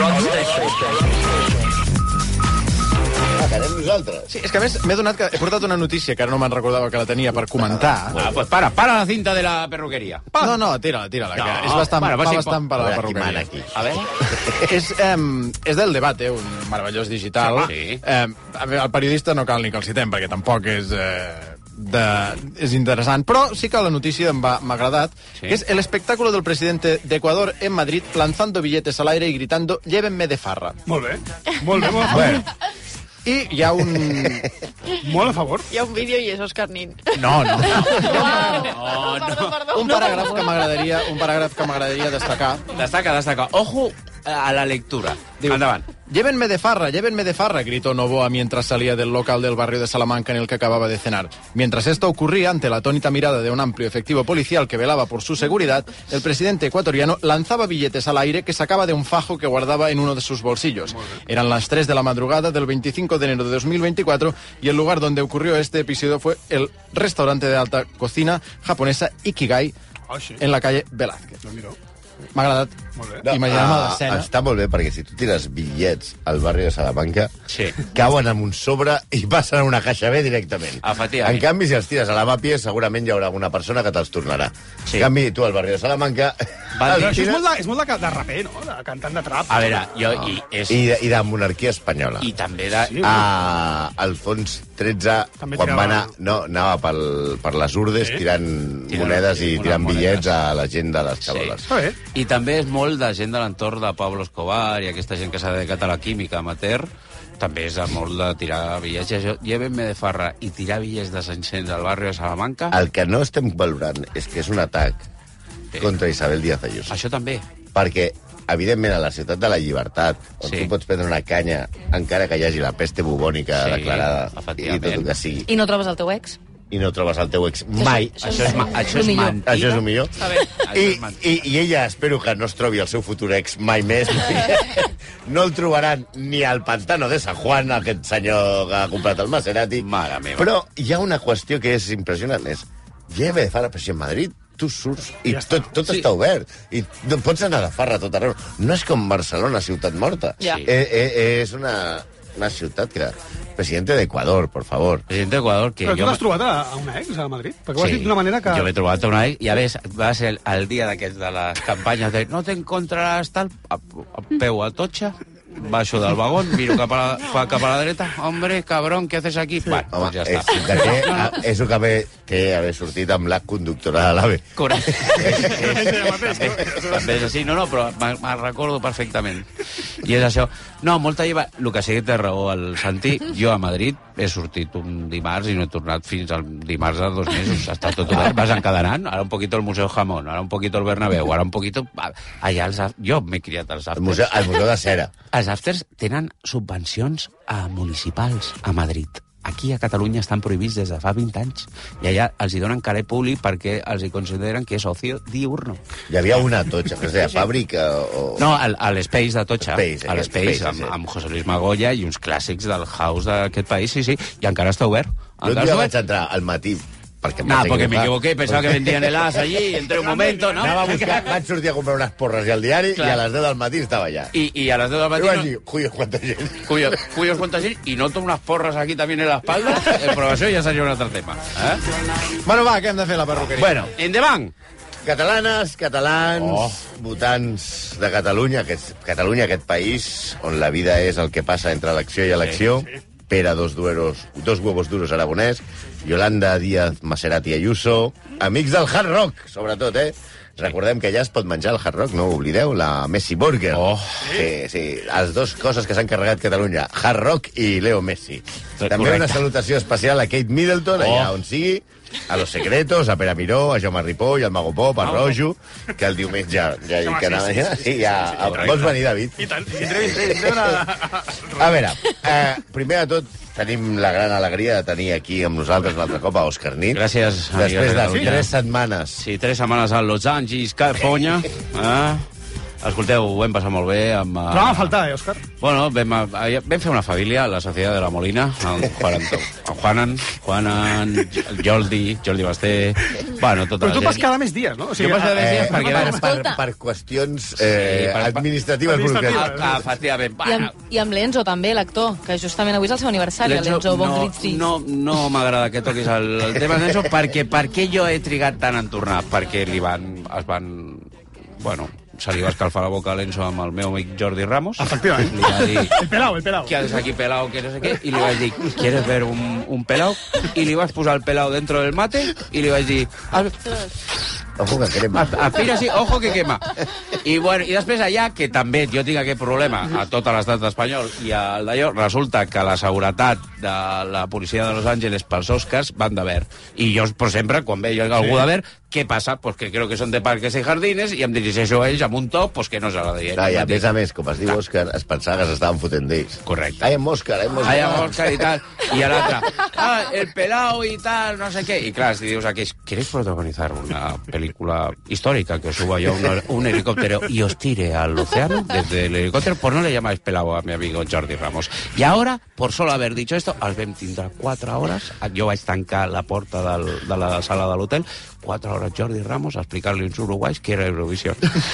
Anem nosaltres. Sí, és que a més m'he donat que he portat una notícia que ara no me'n recordava que la tenia per comentar. Ah, pues para, para la cinta de la perruqueria. No, no, tira-la, tira-la, No, que és bastant, bueno, va va, sí, bastant per a la a veure, qui mana perruqueria. aquí? A veure. és, eh, és del Debate, un meravellós digital. Sí. Eh, a veure, el periodista no cal ni que el citem, perquè tampoc és... Eh, de, és interessant, però sí que la notícia em va- m'ha agradat, Sí. que és el espectáculo del presidente de Ecuador en Madrid lanzando billetes al aire y gritando llévenme de farra. Molt bé. Molt bé, molt bé. Bueno, i hi ha un... Molt a favor. Hi ha un vídeo i és Òscar Nin. No, no. Oh, Perdó, perdó. Un paràgraf que m'agradaria un paràgraf que m'agradaria destacar. Destaca, destaca. Ojo a la lectura. Endavant. Llévenme de farra, llévenme de farra, gritó Novoa mientras salía del local del barrio de Salamanca en el que acababa de cenar. Mientras esto ocurría, ante la atónita mirada de un amplio efectivo policial que velaba por su seguridad, el presidente ecuatoriano lanzaba billetes al aire que sacaba de un fajo que guardaba en uno de sus bolsillos. Eran las tres de la madrugada del veinticinco de enero de dos mil veinticuatro y el lugar donde ocurrió este episodio fue el restaurante de alta cocina japonesa Ikigai Oh, sí. en la calle Velázquez. No, mira. M'ha agradat No, imaginar-me ah, l'escena. Està molt bé, perquè si tu tires bitllets al barri de Salamanca, Sí. cauen amb un sobre i passen a una caixa B directament. Efectivament. En canvi, si els tires a lavapiés, segurament hi haurà alguna persona que te'ls tornarà. Sí. En canvi, tu al barri de Salamanca... Va els Però això és tires- molt de, és molt de, de raper, no? De cantant de trap. A veure, jo... I, és, I, de, I de monarquia espanyola. i també de... Sí. a Alfons tretze, També quan tirava- va anar, no, anava pel, per les urdes Sí. tirant Tirant monedes i unes tirant monedes. bitllets a la gent de les Sí. xavoles. Està bé. I també és molt de gent de l'entorn de Pablo Escobar i aquesta gent que s'ha dedicat a la química amateur. També és de molt de tirar bitllets. I això, llévenme de farra i tirar bitllets de cinc-cents al barri de Salamanca. El que no estem valorant és que és un atac Sí. contra Isabel Díaz Ayuso. Això també. Perquè, evidentment, a la ciutat de la llibertat, on Sí. tu pots prendre una canya, encara que hi hagi la peste bubònica Sí, declarada, i efectivament. tot el que sigui, I no trobes el teu ex? i no trobes el teu ex mai. Això és, ma- això és el millor. mentida. Això és el millor. Està bé. Això I, és mentida. i, I ella espero que no es trobi el seu futur ex mai més. No el trobaran ni al pantano de San Juan, aquest senyor que ha comprat el Maserati. Mare meva. Però hi ha una qüestió que és impressionant, és lleve de farra, però si a Madrid tu surts i Ja està. tot, tot Sí. està obert. I no pots anar de farra a tot arreu. No és com Barcelona, ciutat morta. Ja. Eh, eh, és una, una ciutat que... Presidente de Ecuador, por favor. Presidente d'Equador, que Però tu jo... t'has trobat a, a una ex a Madrid? Perquè ho has dit d'una manera que... Jo m'he trobat una ex, i a més, va ser el, el dia d'aquests de les campanyes de no te encontraràs tal, a, a peu a totxa, baixo del vagón, miro cap a la, fa cap a la dreta, hombre, cabrón, què haces aquí? Sí. Bueno, Home, doncs ja és, està. de què, a, és el que ve, té haver sortit amb la conductora de l'AVE. Correcte. també, també és així. No, no, però me'n me recordo perfectament. I és això. No, molta lleva... El que sí que té raó el Santi, jo a Madrid he sortit un dimarts i no he tornat fins al dimarts de dos mesos. Està tot obert, vas encadenant. Ara un poquito el Museu Jamón, ara un poquito el Bernabéu, ara un poquito... Allà els... af- Jo m'he criat als El afters. museu, el museu de cera. Els afters tenen subvencions a municipals a Madrid. Aquí a Catalunya estan prohibits des de fa vint anys. I allà els hi donen caler públic perquè els hi consideren que és ocio diurno. Hi havia una totxa, que es deia fàbrica o... No, al, a l'Space de Totxa. Space, a aquest l'Space, Space, amb, sí. amb José Luis Magoya i uns clàssics del house d'aquest país, sí, sí, i encara està obert. Jo un Encara dia està vaig obert. entrar al matí perquè em No, vaig porque me equivocar. equivoqué, pensaba que vendían el as allí, entré un momento, ¿no? Anava a buscar, vaig sortir a comprar unes porres i el diari Clar. i a les deu del matí estava allà. Y, y a las dos de la I mañana... vaig dir, cuyo, quanta gent. Cuyo, cuyos cuentas y noto unas porras aquí también en la espalda, el profesor ya salió un otro tema. ¿eh? Bueno, va, què hem de fer a la perruqueria? Bueno, En the bank. catalanes, catalans, Oh. votants de Catalunya, que és Catalunya, aquest país on la vida és el que passa entre elecció i elecció, sí, sí. Pere dos, dueros, dos huevos duros aragonès, Yolanda Díaz Maserati Ayuso, amics del hard rock, sobretot, eh? Recordem que ja es pot menjar el hard rock, no ho oblideu, la Messi Burger. Oh. Sí, sí, les dues coses que s'han carregat Catalunya, hard rock i Leo Messi. També Correcte. una salutació especial a Kate Middleton, allà Oh. on sigui, a Los Secretos, a Pere Miró, a Jaume Ripoll, al Mago Pop, a Oh. Rojo, que el diumenge ja, ja, Home, que sí, anava, sí, ja, sí, sí, sí, ja, sí, sí, sí, vols venir, David? I tant, vindré, vindré, vindré una... A veure, eh, primer de tot, tenim la gran alegria de tenir aquí amb nosaltres l'altre cop a Òscar Nit. Gràcies, Després amigues de de Catalunya. tres setmanes. Sí, tres setmanes a Los Angeles, California. Eh? Escolteu, ho vam passar molt bé amb... Uh... Però va faltar, eh, Òscar? Bueno, vam, uh, vam fer una família, la Societat de la Molina, amb Juan, amb Juanan, Juanan, Jordi, Jordi Basté... Bueno, tota Però tu la vas gent... cada més dies, no? O sigui, Jo vas cada més dies Eh, perquè... per, per, per qüestions eh, Sí, per- administratives burocràtiques. Ah, efectivament. I amb, I amb l'Enzo, també, l'actor, que justament avui és el seu aniversari, l'Enzo Bongrizzi. no, no m'agrada que toquis el, el tema d'Enzo, perquè per què jo he trigat tant en tornar? Perquè li van, es van... Bueno, se li va escalfar la boca a l'Enzo amb el meu amic Jordi Ramos. Efectivament. Li va dir... El pelao, el pelao. ¿Qué haces aquí, pelao? Que no sé qué. Y le vaig dir, ¿quieres ver un, un pelao? Y li vas posar el pelao dentro del mate y li vaig dir... Ojo que crema. Aspira, sí, ojo que quema. I, bueno, i després allà, que també jo tinc aquest problema a tot l'estat espanyol i al d'allò, resulta que la seguretat de la policia de Los Angeles pels Oscars van de ver. I jo, per sempre, quan veig algú Sí. de ver, què passa? Pues que creo que són de parques i jardines i em dirigeixo a ells amb un to pues, que no s'ha de dir. No, i a més a més, com es diu Òscar, es pensava que s'estaven fotent d'ells. Correcte. Ai, amb Òscar, ai, amb Òscar. Ai, amb Òscar i tal. I a l'altre, ah, el pelao i tal, no sé què. I clar, si dius aquells, ¿queréis protagonizar una película histórica que suba yo un, un helicóptero y os tire al océano desde el helicóptero? Pues no le llamáis pelao a mi amigo Jordi Ramos. Y ahora, por solo haber dicho esto, els vam tindrà quatre hores, jo vaig tancar la porta del, de la sala de l'hotel, quatre hores Jordi Ramos a explicar-li als uruguais que era Eurovisió.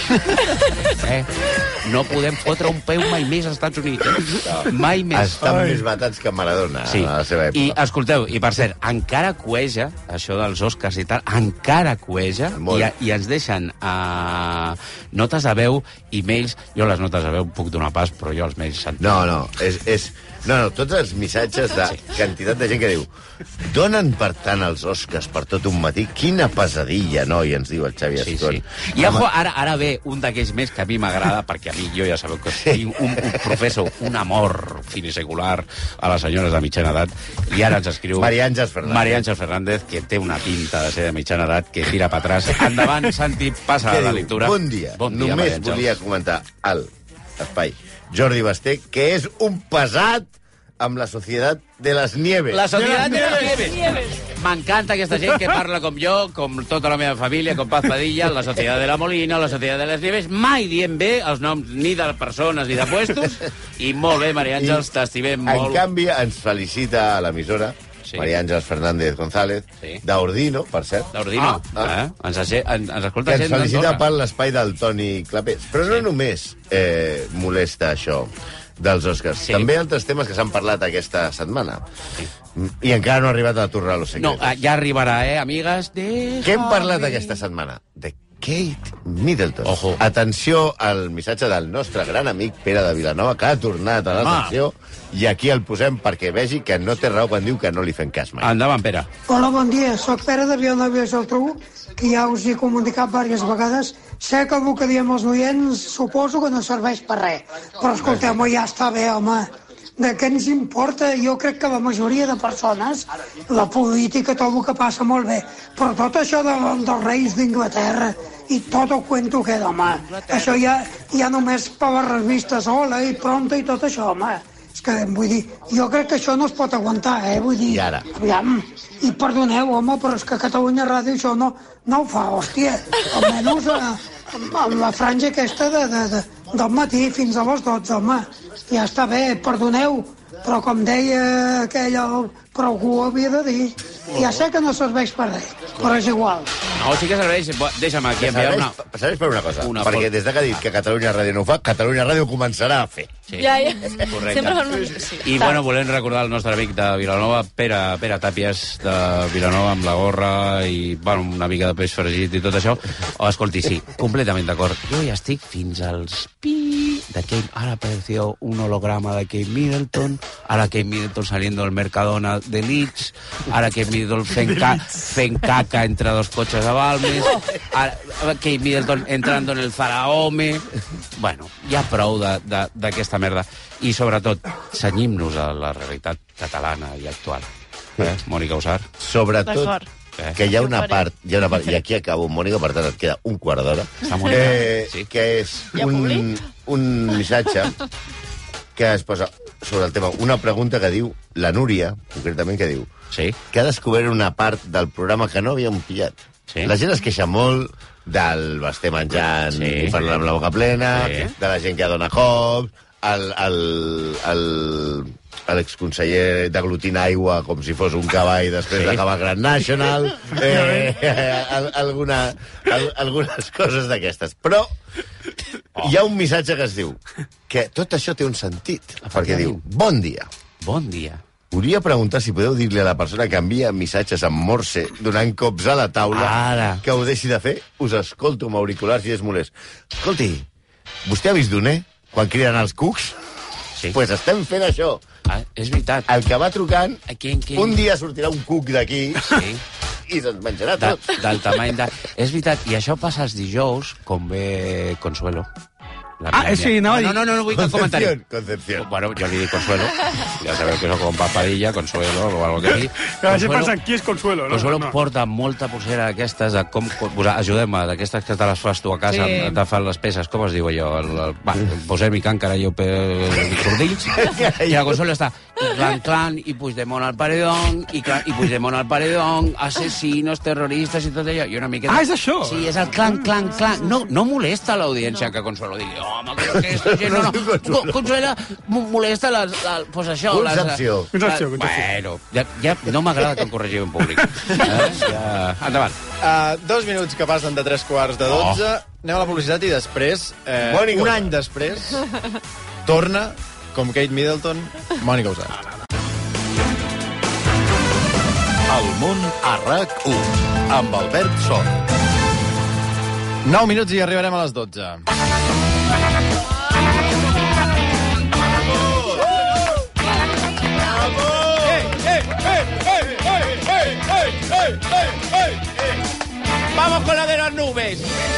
eh? No podem fotre un peu mai més als Estats Units. Eh? Mai més. Estan Ai. més matats que Maradona Sí. a la seva època. I escolteu, i per cert, encara cueja, això dels Oscars i tal, encara cueja, i, i ens deixen uh, notes de veu, e-mails, jo les notes de veu puc donar pas, però jo els mails... No, no, és... és... No, no, tots els missatges de quantitat de gent que diu donen per tant els Oscars per tot un matí? Quina pesadilla, no? I ens diu el Xavi Sí, Ascon. sí. I ojo, ara, ara ve un d'aquells més que a mi m'agrada, perquè a mi, jo ja sabeu que tinc un, un professor, un amor finisecular a les senyores de mitjana edat, i ara ens escriu... Maria Àngels Fernández. Maria Àngels Fernández, que té una pinta de ser de mitjana edat, que tira per atràs. Endavant, Santi, passa Què a la diu? lectura. Bon dia. Bon dia, Només Maria Àngels. volia comentar al espai Jordi Basté, que és un pesat amb la Societat de les Nieves. La Societat de les Nieves. M'encanta aquesta gent que parla com jo, com tota la meva família, com Paz Padilla, la Societat de la Molina, la Societat de les Nieves, mai dient bé els noms ni de persones ni de puestos, i molt bé, Maria Àngels, t'estimem molt. En canvi, ens felicita a l'emissora sí. Maria Àngels Fernández González, sí. d'Ordino, per cert. D'Ordino, ah, ah. Eh? Ens, ens, ens escolta que ens gent felicita d'Andorra. per l'espai del Toni Clapés. Però no sí. només eh, molesta això dels Oscars. Sí. També altres temes que s'han parlat aquesta setmana. Sí. I encara no ha arribat a la Torre de los Secretos. No, ja arribarà, eh, amigues de... Què hem parlat aquesta setmana? De Kate Middleton. Ojo. Atenció al missatge del nostre gran amic Pere de Vilanova, que ha tornat a la Home. secció, i aquí el posem perquè vegi que no té raó quan diu que no li fem cas mai. Endavant, Pere. Hola, bon dia. Soc Pere de Vilanova i Geltrú, que ja us he comunicat diverses vegades. Sé que el que diem els oients suposo que no serveix per res, però escolteu-me, ja està bé, home. De què ens importa? Jo crec que la majoria de persones, la política, tot el que passa molt bé, però tot això de, dels reis d'Inglaterra i tot el cuento queda, home. Això ja, ja només per les revistes Hola i Pronto i tot això, home. És que, vull dir, jo crec que això no es pot aguantar, eh? Vull dir, I ara? Aviam, i perdoneu, home, però és que Catalunya Ràdio això no, no ho fa, hòstia. Almenys a, amb la franja aquesta de, de, de, del matí fins a les dotze, home. Ja està bé, perdoneu, però com deia aquell, el, però algú ho havia de dir. Ja sé que no serveix per res, però és igual. No, sí que serveix. Deixa'm aquí enviar una... Serveix per una cosa, Una perquè foto. des de que ha dit que Catalunya Ràdio no ho fa, Catalunya Ràdio començarà a fer. Sí. Ja, ja. Correcte. Sempre fan un... Sí. I, bueno, volem recordar el nostre amic de Vilanova, Pere, Pere Tàpies, de Vilanova, amb la gorra i, bueno, una mica de peix fregit i tot això. Oh, escolti, sí, completament d'acord. Jo ja estic fins als pi de Kate... Ara apareció un holograma de Kate Middleton, ara Kate Middleton saliendo del Mercadona de Leeds, ara Kate Middleton fent, ca fent caca entre dos cotxes de Balmes, ara Kate Middleton entrando en el Zaraome... Bueno, ja prou d'aquesta merda. I, sobretot, cenyim-nos a la realitat catalana i actual. Eh, Mònica Usar? Sobretot, Eh? que hi ha una part, hi ha una part, i aquí acabo, Mònica, per tant et queda un quart d'hora, eh, sí. que és un, un missatge que es posa sobre el tema, una pregunta que diu la Núria, concretament, que diu sí. que ha descobert una part del programa que no havíem pillat. Sí. La gent es queixa molt del estar menjant sí. i parlant amb la boca plena, sí. de la gent que dona cops, el, el, el, l'exconseller d'aglutinar aigua com si fos un cavall després sí. d'acabar Grand National, eh, eh, alguna, al, algunes coses d'aquestes. Però oh. hi ha un missatge que es diu que tot això té un sentit, perquè diu, bon dia. Bon dia. Volia preguntar si podeu dir-li a la persona que envia missatges en morse donant cops a la taula Ara. que ho deixi de fer. Us escolto amb auriculars i és molest. Escolti, vostè ha vist d'un, eh? Quan criden els cucs? Sí. Pues estem fent això. Ah, és veritat. El que va trucant, quin, quin... un dia sortirà un cuc d'aquí sí. i se'ns menjarà tot. De, del tamany de... És veritat, i això passa els dijous, com ve Consuelo. Ah, sí, anava a dir... No, no, no, no vull cap comentari. Concepción. Bueno, jo li dic Consuelo. Ja sabeu que soc com Papadilla, Consuelo, o algo que sigui. Que la gent pensa qui és Consuelo, no? Consuelo no. porta molta pulsera d'aquestes, de com... Ajudem-me, d'aquestes que te les fas tu a casa, sí. te fan les peces, com es diu allò? El, el, va, posem-hi encara jo per cordills. I la Consuelo està clan, clan, i Puigdemont al paredón, i, clan, i Puigdemont al paredón, asesinos, terroristes i tot allò. I una miqueta... Ah, és això? Sí, és el clan, clan, clan. No, no molesta l'audiència no. que Consuelo digui, home, creo que esta gent no, no. Consuela molesta les, la, pues això... Concepció. Les, Concepció, Concepció. Bueno, ja, ja no m'agrada que em corregiu en públic. Eh? Ja... Endavant. Uh, dos minuts que passen de tres quarts de dotze. Oh. Anem a la publicitat i després, eh, un any després, torna, com Kate Middleton, Mònica Usat. El món a RAC u, amb Albert Sort. nou minuts i arribarem a les dotze. Vamos con la de las nubes.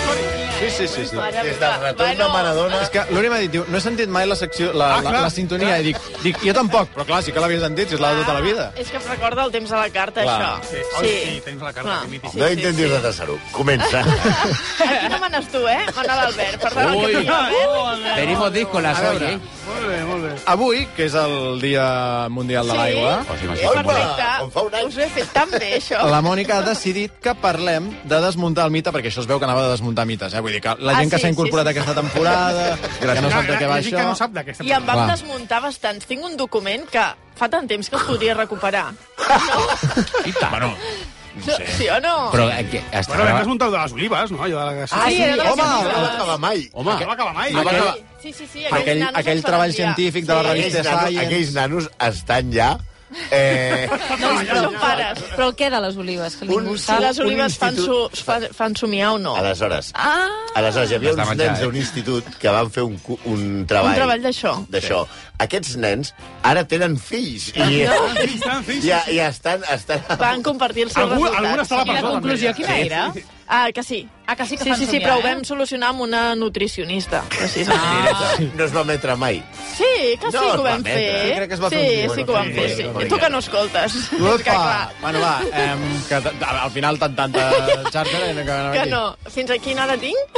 Sí, sí, sí. sí. Des del retorn de Maradona... És que l'Uri m'ha dit, diu, no he sentit mai la secció, la, ah, la, la sintonia, i dic, dic, jo tampoc, però clar, sí que l'havia sentit, si és la de tota la vida. És que em recorda el temps a la carta, clar. Això. Sí, sí. sí temps a la carta. Sí, no intentis sí, sí. retrasar-ho. Comença. Aquí no manes tu, eh? Mana l'Albert. Perdona que digui Albert. Venimos díscolas hoy, eh? Molt bé, molt bé. Avui, que és el Dia Mundial de l'Aigua... Sí, és perfecte. Us ho he fet tan bé, això. La Mònica ha decidit que parlem de desmuntar el mite, perquè això es veu que anava de desmuntar mites, eh? Vull dir que la gent ah, sí, que s'ha incorporat sí, sí. aquesta temporada, que no sap de què va això... Que no sap d'aquesta I em vam desmuntar bastants. Tinc un document que fa tant temps que es podria recuperar. No? I tant. Bueno, no sé. Sí o no? Però eh, que està... Bueno, vam desmuntar de les olives, no? Allò de la... Ah, sí, home, no va acabar mai. Home, no va acabar mai. No va acabar... Sí, sí, sí. Aquell, aquell treball científic de la revista Science... Aquells nanos estan ja... Eh... No, no són pares. Però què de les olives? Que ningú si les olives fan, su, fan, fan somiar o no? Aleshores, ah. aleshores hi havia uns nens d'un institut que van fer un, un treball... Un treball d'això. D'això. Aquests nens ara tenen fills. I, no. i, i, i estan, estan... Van compartir els seus Algú, resultats. Alguna està a la presó. I la conclusió quina era? Ah, que sí. Ah, que sí que sí, fan sí, sí, somiar, però ho eh? vam solucionar amb una nutricionista. Ah. No es va emetre mai. Sí, que sí no, que ho vam fer. Sí, crec que es va sí, fer un sí que ho vam fer, sí. I tu que no escoltes. Ufa! Bueno, va, eh, que al final tant tanta xarxa... Que, que no. Fins a quina hora tinc?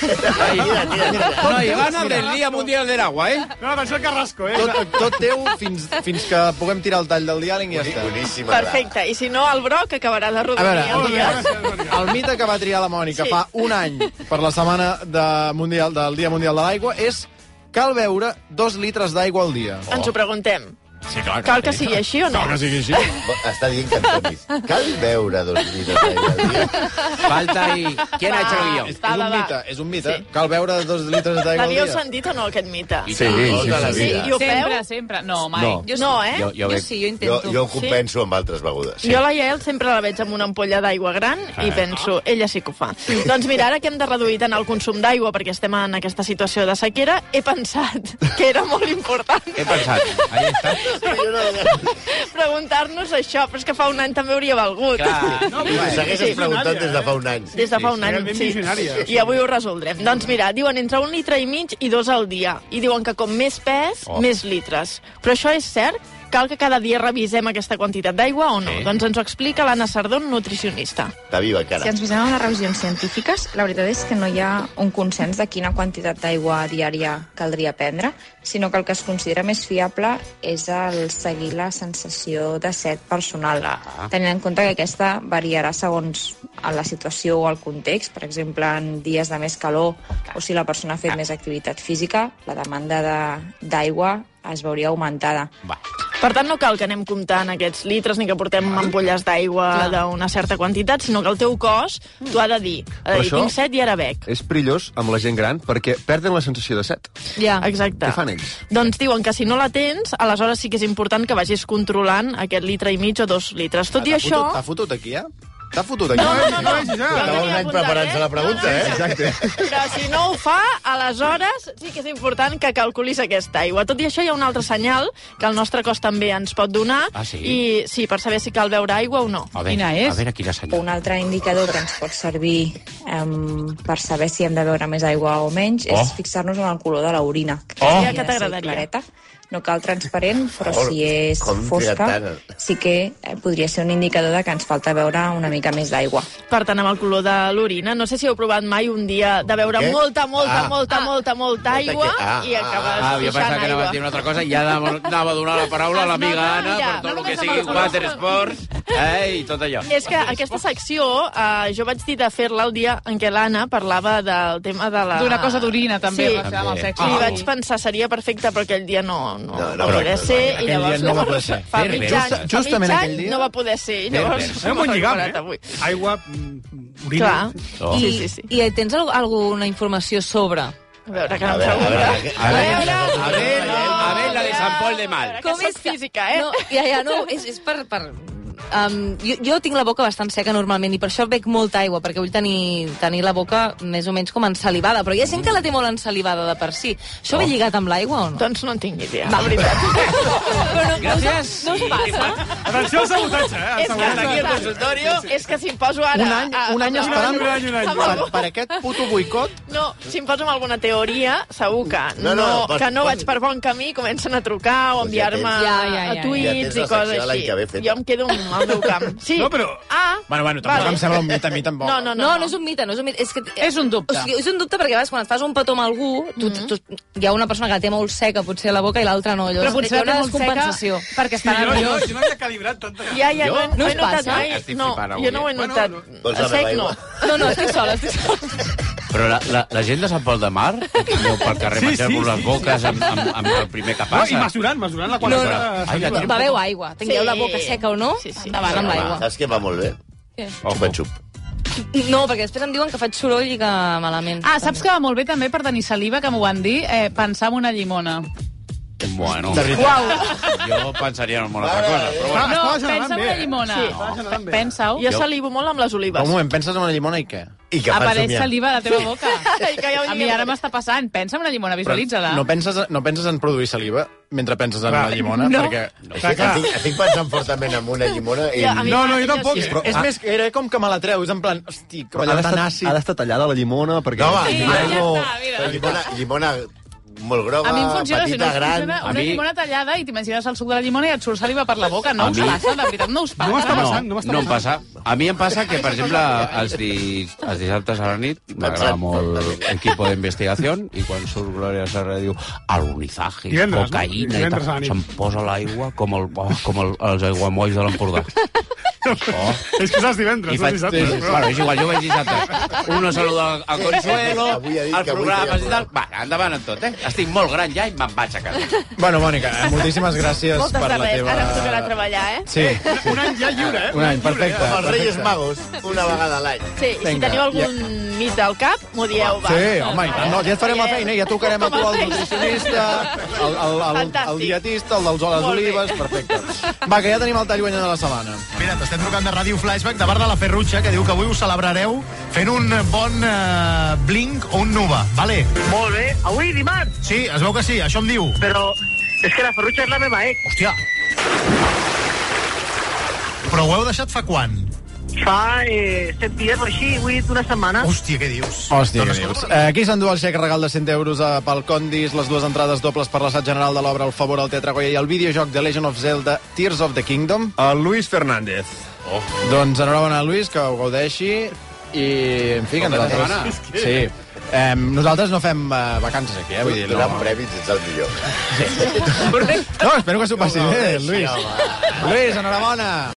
Mira, mira, mira. No, i van a del Dia Mundial del Agua, eh? No, atenció al Carrasco, eh? Tot, tot teu fins, fins que puguem tirar el tall del diàleg i ja està. Boníssima. Perfecte. I si no, el Broc acabarà de rodonir el dia. El mite que va triar la Mònica sí. fa un any per la setmana de mundial, del Dia Mundial de l'Aigua és cal beure dos litres d'aigua al dia. Oh. Ens ho preguntem. Sí, clar, Cal que sigui així o no? Cal que sigui així. Està dient que entonis. Cal beure dos litres d'aigua al dia? Falta i... Qui ha hecho el guió? És un mite, és un mite. Sí. Cal beure dos litres d'aigua al dia. L'havíeu sentit o no, aquest mite? Sí, sí, sí. sí, sí. I ho feu? Sempre, sempre. No, mai. No, jo, no eh? Jo, jo, jo sí, jo intento. Jo, jo ho compenso sí? amb altres begudes. Sí. Jo la Yael sempre la veig amb una ampolla d'aigua gran ah. i penso, ella sí que ho fa. Doncs mira, ara que hem de reduir tant el consum d'aigua perquè estem en aquesta situació de sequera, he pensat que era molt important. He pensat, ahí està. Preguntar-nos això, però és que fa un any també hauria valgut. Clar, no, I ho segueixes sí. preguntant des de fa un any. Des de fa un any, sí. I avui ho resoldrem. Doncs mira, diuen entre un litre i mig i dos al dia. I diuen que com més pes, oh. més litres. Però això és cert? cal que cada dia revisem aquesta quantitat d'aigua o no? Sí. Doncs ens ho explica l'Anna Sardón, nutricionista. Està viva, encara. Si ens visem en les revisions científiques, la veritat és que no hi ha un consens de quina quantitat d'aigua diària caldria prendre, sinó que el que es considera més fiable és el seguir la sensació de set personal, ah. tenint en compte que aquesta variarà segons la situació o el context. Per exemple, en dies de més calor o si la persona ha fet més activitat física, la demanda d'aigua es veuria augmentada. Va. Per tant, no cal que anem comptant aquests litres ni que portem ampolles d'aigua d'una certa quantitat, sinó que el teu cos t'ho ha de dir. Ha de dir, tinc set i ara bec. És perillós amb la gent gran perquè perden la sensació de set. Ja, exacte. Què fan ells? Doncs diuen que si no la tens, aleshores sí que és important que vagis controlant aquest litre i mig o dos litres. Tot i això... T'ha fotut aquí, eh? T'ha fotut aquí. No, no, no. no. Estava un any preparant-se la pregunta, eh? Exacte. Però si no ho fa, aleshores sí que és important que calculis aquesta aigua. Tot i això, hi ha un altre senyal que el nostre cos també ens pot donar. Ah, sí? I sí, per saber si cal beure aigua o no. A veure, Quina és? A veure quina senyal. Un altre indicador que ens pot servir um, per saber si hem de beure més aigua o menys Oh. és fixar-nos en el color de l'orina. Oh. hauria Que de ser t'agradaria. clareta. No cal transparent, però Oh, si és com fosca, tiratana. sí que eh, podria ser un indicador de que ens falta beure una mica més d'aigua. Per tant, amb el color de l'orina, no sé si heu provat mai un dia de beure Què? molta, molta, Ah. molta, molta, molta aigua què? Ah, i acabes Ah, havia pixant pensat que anaves a dir aigua. una altra cosa i ja anava a donar la paraula a l'amiga Es nota, Anna mira, per tot no el que només sigui amb el- water sports eh, i tot allò. És que aquesta secció, eh, jo vaig dir de fer-la el dia en què l'Anna parlava del tema de la... D'una cosa d'orina, també, Sí, relacionada amb el sexe. i Ah. vaig pensar, seria perfecte, però aquell dia no, no, No, no, no va poder però- ser. aquell I llavors, dia no va poder ser. Fa Pervers. mig any, Just- fa justament mig aquell any dia. no va poder ser. i Llavors, Pervers. Era un bon m'ho he lligam, recordat eh? avui. Aigua, mm, orina... Clar. Oh. Sí, I, sí, sí. I tens al- alguna informació sobre... A veure, que no A em veure, a pregunta. veure, A ver, a ver, a ver la de Sant Pol de Mar. Com és física, eh? No, ja, ja, no, és, és per... per um, jo, jo tinc la boca bastant seca normalment i per això bec molta aigua, perquè vull tenir, tenir la boca més o menys com ensalivada, però hi ha gent que la té molt ensalivada de per si. Això ve lligat amb l'aigua o no? Doncs no en tinc idea, Va. la veritat. Però no, Gràcies. no us passa? Atenció al sabotatge, eh? És que, Aquí al consultorio. és que si em poso ara... Un any, un any a- a- esperant un any, un any. amb per, algú- per aquest puto boicot. No, si em poso amb alguna teoria, segur que No, no, no, pots- que no pots- vaig per bon camí, comencen a trucar o Doncs ja enviar-me tens- Ja, ja, ja, a ja. tuits Ja tens la i coses secció l'any així. que ve feta. Jo em quedo al meu camp. Sí. No, però... Ah, Bueno, bueno, tampoc Vale. em sembla un mite a mi, tampoc. no, no, no. No, no és un mite, no és un mite. És, que, És un dubte. O sigui, és un dubte perquè a vegades quan et fas un petó amb algú, tu, Mhm. tu, hi ha una persona que la té molt seca, potser a la boca, i l'altra no. Però Llavors, potser hi ha la té una molt seca descompensació. perquè està Sí, jo, jo, nerviós. jo no havia calibrat tanta... Ja, ja, Jo? no, he- No no us he notat passa? mai. Estic No, flipant jo no ho he avui. notat. Bueno, Vols la A sec, meva no. aigua? No, no, estic sola, estic sola. Però la, la, la gent de Sant Pol de Mar, jo pel carrer Sí, menjar-vos sí, les sí, boques sí. amb, amb, amb el primer que No, passa. i mesurant, mesurant la No, qualitat. no. Ai, la tenim Beveu aigua. Tingueu Sí. la boca seca o no, Sí, sí. endavant amb l'aigua. Saps què va molt bé? Què? Xupa-xup. No, perquè després em diuen que faig soroll i que malament. Ah, saps que va molt bé també per tenir saliva, que m'ho van dir, eh, pensar en una llimona. Bueno, Uau! jo pensaria en una altra cosa, però Ah, bueno. No, estava generant pensa en bé, una eh? llimona. Sí. Estava generant bé. Pensa-ho. Jo salivo molt amb les olives. Un moment, penses en una llimona i què? I que fas Apareix somiar. saliva a la teva boca. I que ja ho A mi diguem. ara m'està passant. Pensa en una llimona, visualitza-la. No penses, no penses en produir saliva mentre penses en una llimona? No. Perquè... Estic, estic, estic pensant fortament en una llimona i... Ja, a mi No, no, jo m'agrada tampoc. que sí. Però, És més, era com que me la treu, és en plan, hosti, Però ha allò d'estar tan àcid. ha d'estar tallada la llimona, perquè... No, home, Sí, llimona, ja està, mira. llimona, llimona molt groga, A mi em funciona, si no petita, us gran... funciona, A una mi- llimona tallada i t'imagines el suc de la llimona i et surt saliva per la boca. No A us mi- passa, de veritat, no us passa. No m'està No, passant, no m'està no em passant. passa. A mi em passa que, per exemple, els, di, els dissabtes a la nit m'agrada molt equipo d'investigació i quan surt Glòria Serra diu alunizaje, Divendres, no? cocaïna i Divendres a la tal, nit. se'm posa l'aigua com, el, oh, com el, els aiguamolls de l'Empordà. Oh. És que saps divendres, I no faig, dissabte. sí, sí, bueno, és igual, jo vaig dissabte. Uno saluda a Consuelo, Avui ha dit als que avui programes feia i tal. Va, endavant amb tot, eh? Estic molt gran ja i me'n vaig a casa. Bueno, Mònica, eh, moltíssimes gràcies Moltes per de la res. teva... Ara em tocarà treballar, eh? Sí, sí. Un any ja lliure, eh? Un any, perfecte. Amb els Reis perfecte. Magos, una vegada a l'any. Sí, i si Vinga, teniu algun mit al cap, m'ho dieu, va. Sí, home, i tant, no, ja et farem la feina, ja tocarem a tu, el nutricionista, el, el, el, el Fantàstic. dietista, el dels les Molt bé. olives, perfecte. Va, que ja tenim el tall guanyador de la setmana. Mira, t'estem trucant de Ràdio Flashback de bar de la Ferrutxa, que diu que avui ho celebrareu fent un bon uh, blink o un nuba, vale? Molt bé. Avui, dimarts. Sí, es veu que sí, això em diu. Però és que la Ferrutxa és la meva ex. Hòstia. Però ho heu deixat fa quan? Fa eh, set dies o així, avui d'una setmana. Hòstia, què dius? Hòstia, què dius? Eh, qui s'endú el xec regal de cent euros a, pel Condis, les dues entrades dobles per l'assaig general de l'obra El favor al Teatre Goya i el videojoc de Legend of Zelda Tears of the Kingdom? El Luis Fernández. Oh. Doncs enhorabona, Luis, que ho gaudeixi i, en fi, que nosaltres... Sí. Eh, nosaltres no fem uh, vacances aquí, eh? Vull dir, Donant no... premis ets el millor. No, espero que s'ho passi bé, Luis. Luis, enhorabona.